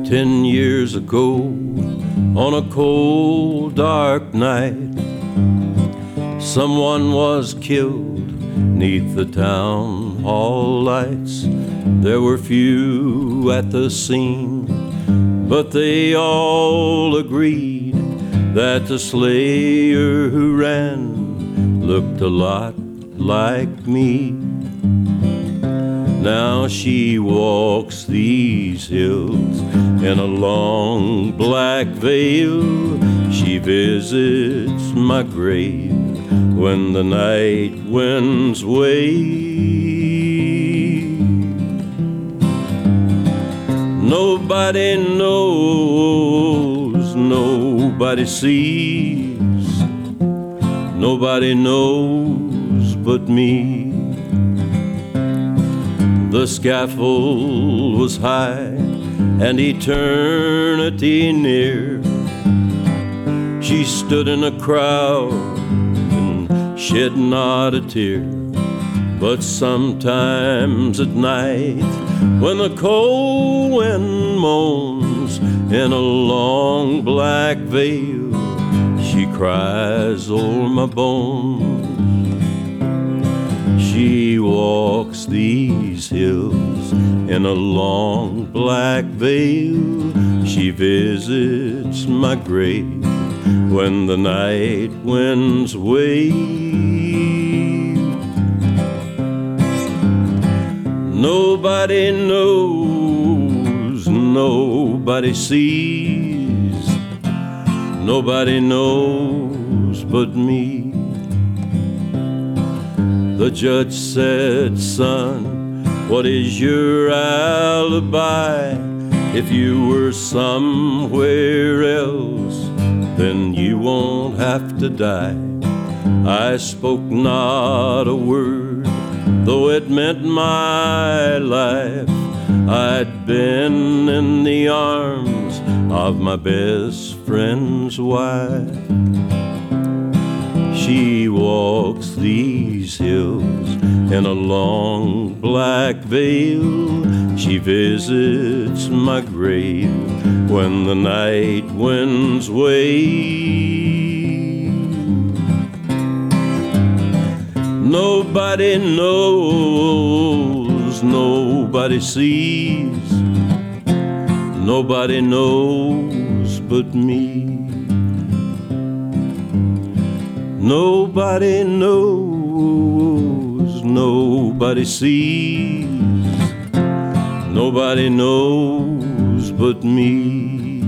10 years ago, on a cold, dark night, someone was killed 'neath the town hall lights. There were few at the scene, but they all agreed that the slayer who ran looked a lot like me. Now she walks these hills in a long black veil. She visits my grave when the night winds wave. Nobody knows, nobody sees, nobody knows but me. The scaffold was high and eternity near. She stood in a crowd and shed not a tear. But sometimes at night, when the cold wind moans in a long black veil, she cries o'er my bones. She walks these hills in a long black veil. She visits my grave when the night winds wave. Nobody knows, nobody sees, nobody knows but me. The judge said, son, what is your alibi? If you were somewhere else, then you won't have to die. I spoke not a word, though it meant my life. I'd been in the arms of my best friend's wife. She walks these hills in a long black veil. She visits my grave when the night winds wave. Nobody knows, nobody sees, nobody knows but me. Nobody knows, nobody sees, nobody knows but me.